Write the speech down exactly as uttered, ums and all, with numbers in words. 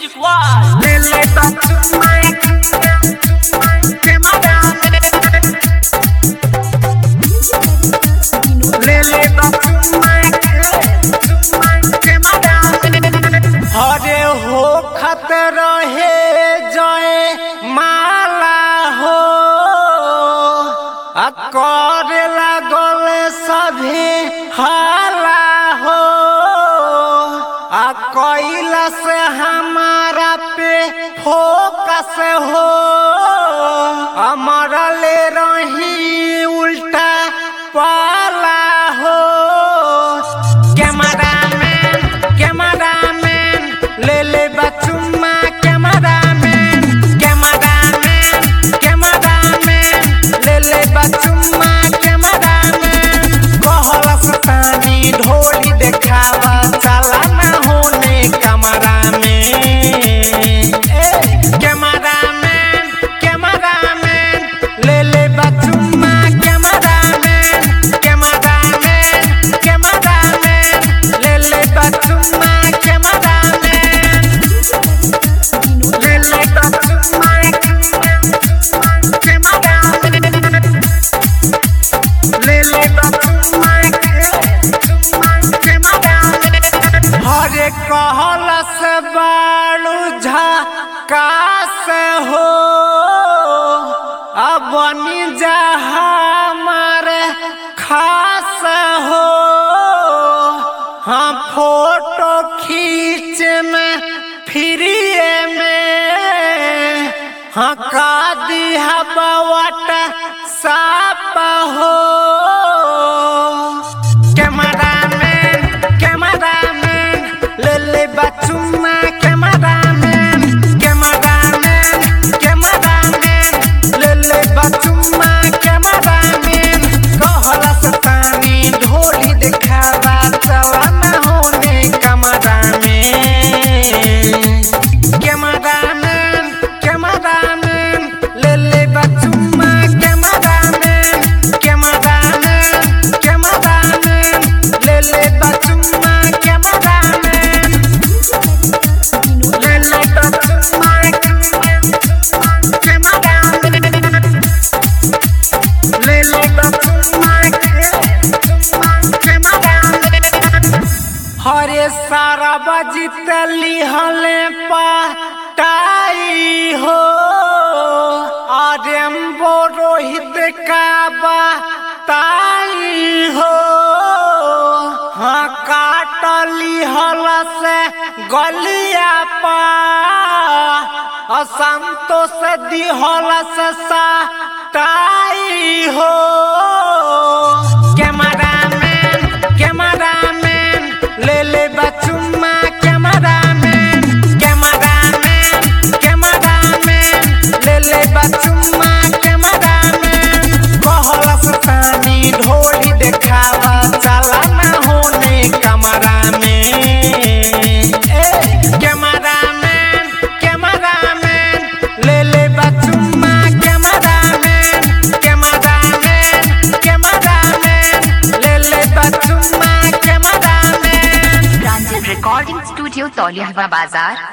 Music Wall. ले ले बचुमा कैमरा ले ले बचुमा कैमरा हरे हो खतर है जय माला हो अकर लागल सभी हाला हो आ कोइला से हमारा पे फोकस हो हमारा ले रही उल्टा पाला हो कैमरा मैन कैमरा मैन ले ले बचुमा camera man camera man camera man ले ले बचुमा कैमरा मैन कहला सतानी ढोली देखावा चला ना होने कैमरा में कैमरा मैन कैमरा मैन ले ले बचुमा camera man camera man camera man ले ले बचुमा कैमरा मैन ले ले बचुमा कैमरा ले ले बचुमा कैमरा हरे कहला से बालू झकास हो अब बनी जा हमारे खास हो हाँ फोटो खींच में फ्री में हाँ का दिया बवट साप हो कैमरा मैन कैमरा मैन ले ले बचुमा camera man camera man camera man ले ले बचुमा कैमरा मैन कहला सतानी ढोली देखावा चला ना होने कैमरा में कैमरा मैन कैमरा मैन ले ले बचुमा camera man camera man camera man ले ले बचुमा कैमरा मैन ले ले बचुमा कैमरा ले ले बचुमा कैमरा हरे सारा बजित लिहले पटाई हो आर्यम्बो रोहित का बताई हो हाँ काटली हल से गलिया पा असंतोष दिहल से सटाई हो कैमरा मैन कैमरा मैन ले ले बचुमा camera man camera man camera man ले ले बचुमा कैमरा मैन कहला सतानी ढोली देखावा चला ना होने कैमरा में कैमरा मैन कैमरा मैन ले ले बचुमा camera man camera man camera man ले ले बचुमा camera man Ranjit Recording Studio, Toliahwa Bazar.